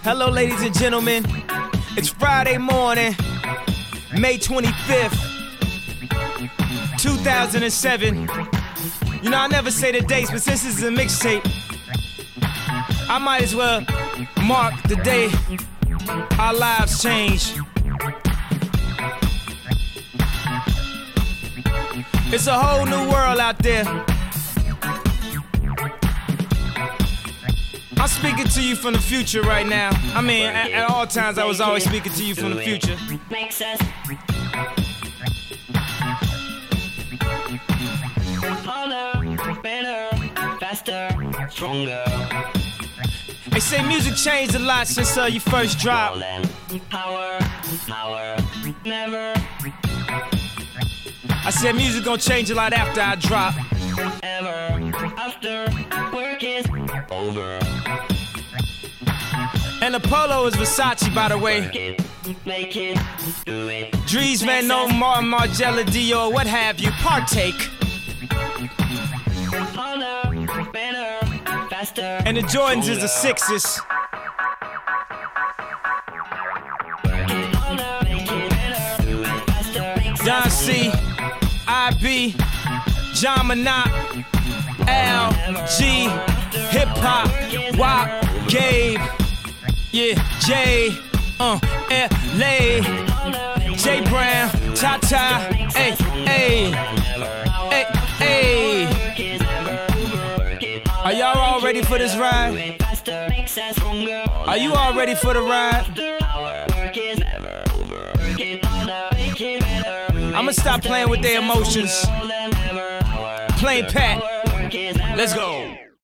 Hello, ladies and gentlemen. It's Friday morning, May 25th, 2007. You know, I never say the dates, but since this is a mixtape, I might as well mark the day our lives change. It's a whole new world out there. I'm speaking to you from the future right now. I mean, at all times I was always speaking to you from the future. Makes us harder, better, faster, stronger. They say music changed a lot since you first dropped. Power, never. I said music gonna change a lot after I drop. Ever after work is over. And the polo is Versace, by the way. Make it, do it. Drees, Van Noten, Martin, Margiela, Dior, what have you, partake. Harder, better, faster. And the Jordans is the sixes. John C, I.B., John Monat, L.G., Hip Hop, WAP, Gabe, yeah, J, L.A., J Brown, Tata, hey, hey, hey, hey. Are y'all all ready for this ride? Are you all ready for the ride? I'ma stop playing with their emotions. Plain Pat. Let's go.